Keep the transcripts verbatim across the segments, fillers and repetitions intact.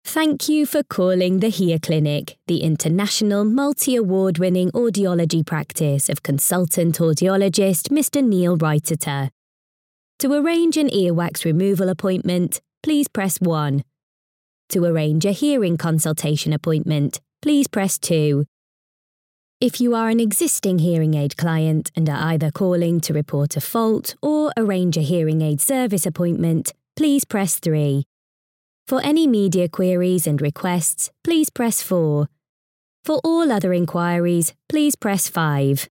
Thank you for calling the Hear Clinic, the international multi-award-winning audiology practice of consultant audiologist Mister Neil Reiteter. To arrange an earwax removal appointment, please press one. To arrange a hearing consultation appointment, please press two. If you are an existing hearing aid client and are either calling to report a fault or arrange a hearing aid service appointment, please press three. For any media queries and requests, please press four. For all other inquiries, please press five.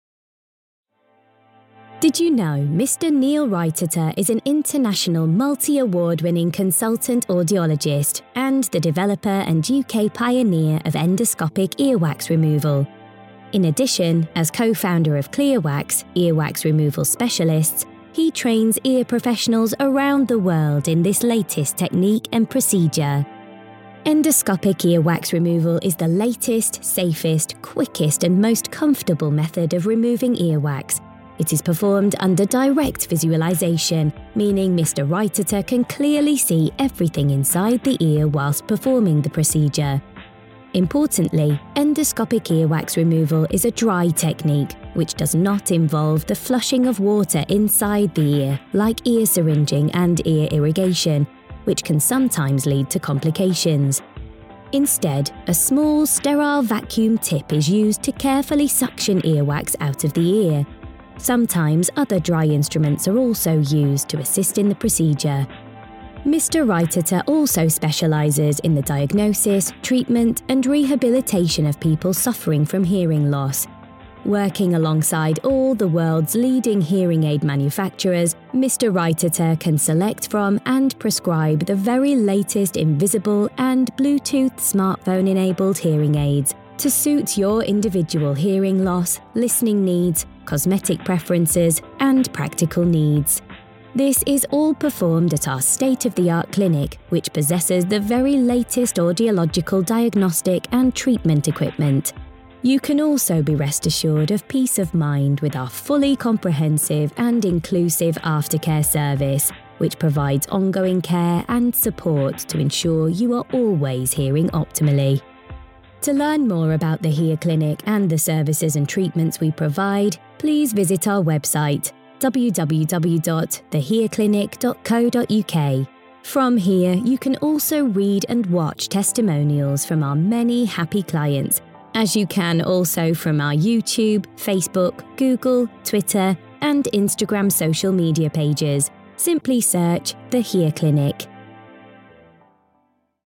Did you know Mister Neil Reiteter is an international multi-award-winning consultant audiologist and the developer and U K pioneer of endoscopic earwax removal? In addition, as co-founder of Clearwax, earwax removal specialists, he trains ear professionals around the world in this latest technique and procedure. Endoscopic earwax removal is the latest, safest, quickest and most comfortable method of removing earwax. It is performed under direct visualization, meaning Mister Reiteter can clearly see everything inside the ear whilst performing the procedure. Importantly, endoscopic earwax removal is a dry technique, which does not involve the flushing of water inside the ear, like ear syringing and ear irrigation, which can sometimes lead to complications. Instead, a small, sterile vacuum tip is used to carefully suction earwax out of the ear. Sometimes other dry instruments are also used to assist in the procedure. Mister Reiteter also specialises in the diagnosis, treatment and rehabilitation of people suffering from hearing loss. Working alongside all the world's leading hearing aid manufacturers, Mister Reiteter can select from and prescribe the very latest invisible and Bluetooth smartphone-enabled hearing aids to suit your individual hearing loss, listening needs, cosmetic preferences and practical needs. This is all performed at our state-of-the-art clinic, which possesses the very latest audiological diagnostic and treatment equipment. You can also be rest assured of peace of mind with our fully comprehensive and inclusive aftercare service, which provides ongoing care and support to ensure you are always hearing optimally. To learn more about the Hear Clinic and the services and treatments we provide, please visit our website w w w dot the hear clinic dot co dot u k. From here, you can also read and watch testimonials from our many happy clients, as you can also from our YouTube, Facebook, Google, Twitter, and Instagram social media pages. Simply search The Hear Clinic.